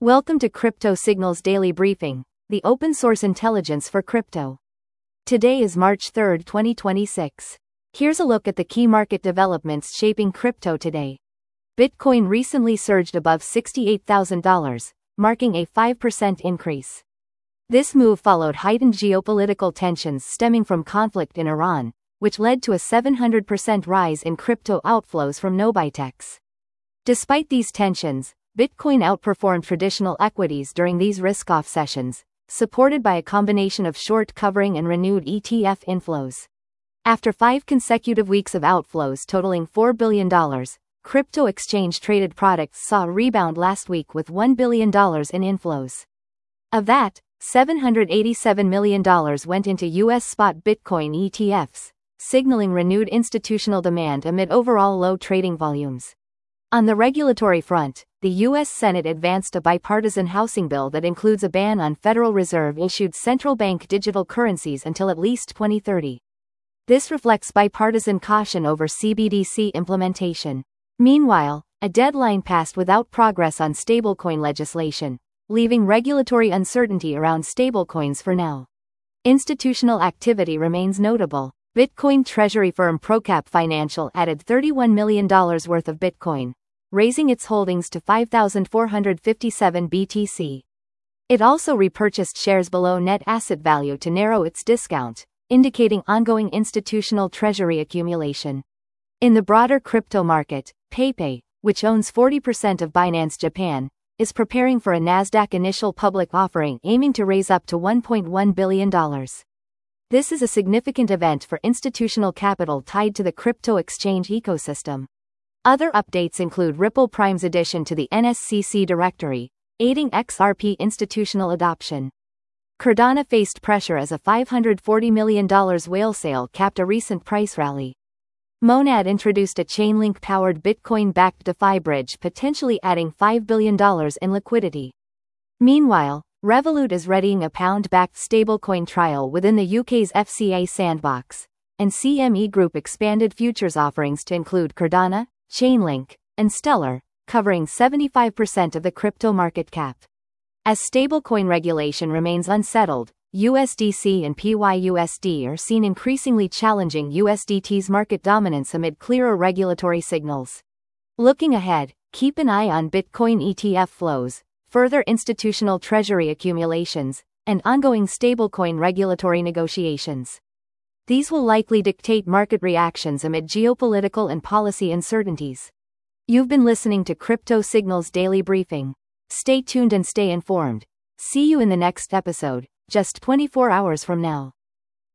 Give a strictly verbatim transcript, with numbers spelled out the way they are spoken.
Welcome to Crypto Signals Daily Briefing, the open source intelligence for crypto. Today is March third, twenty twenty-six. Here's a look at the key market developments shaping crypto today. Bitcoin recently surged above sixty-eight thousand dollars, marking a five percent increase. This move followed heightened geopolitical tensions stemming from conflict in Iran, which led to a seven hundred percent rise in crypto outflows from Nobitex. Despite these tensions, Bitcoin outperformed traditional equities during these risk-off sessions, supported by a combination of short covering and renewed E T F inflows. After five consecutive weeks of outflows totaling four billion dollars, crypto exchange-traded products saw a rebound last week with one billion dollars in inflows. Of that, seven hundred eighty-seven million dollars went into U S spot Bitcoin E T Fs, signaling renewed institutional demand amid overall low trading volumes. On the regulatory front, the U S Senate advanced a bipartisan housing bill that includes a ban on Federal Reserve-issued central bank digital currencies until at least twenty thirty. This reflects bipartisan caution over C B D C implementation. Meanwhile, a deadline passed without progress on stablecoin legislation, leaving regulatory uncertainty around stablecoins for now. Institutional activity remains notable. Bitcoin treasury firm ProCap Financial added thirty-one million dollars worth of Bitcoin, raising its holdings to five thousand four hundred fifty-seven B T C. It also repurchased shares below net asset value to narrow its discount, indicating ongoing institutional treasury accumulation. In the broader crypto market, PayPay, which owns forty percent of Binance Japan, is preparing for a Nasdaq initial public offering aiming to raise up to one point one billion dollars. This is a significant event for institutional capital tied to the crypto exchange ecosystem. Other updates include Ripple Prime's addition to the N S C C directory, aiding X R P institutional adoption. Cardano faced pressure as a five hundred forty million dollars whale sale capped a recent price rally. Monad introduced a Chainlink-powered Bitcoin-backed DeFi bridge potentially adding five billion dollars in liquidity. Meanwhile, Revolut is readying a pound-backed stablecoin trial within the U K's F C A sandbox, and C M E Group expanded futures offerings to include Cardano, Chainlink, and Stellar, covering seventy-five percent of the crypto market cap. As stablecoin regulation remains unsettled, U S D C and P Y U S D are seen increasingly challenging U S D T's market dominance amid clearer regulatory signals. Looking ahead, keep an eye on Bitcoin E T F flows, further institutional treasury accumulations, and ongoing stablecoin regulatory negotiations. These will likely dictate market reactions amid geopolitical and policy uncertainties. You've been listening to Crypto Signals Daily Briefing. Stay tuned and stay informed. See you in the next episode, just twenty-four hours from now.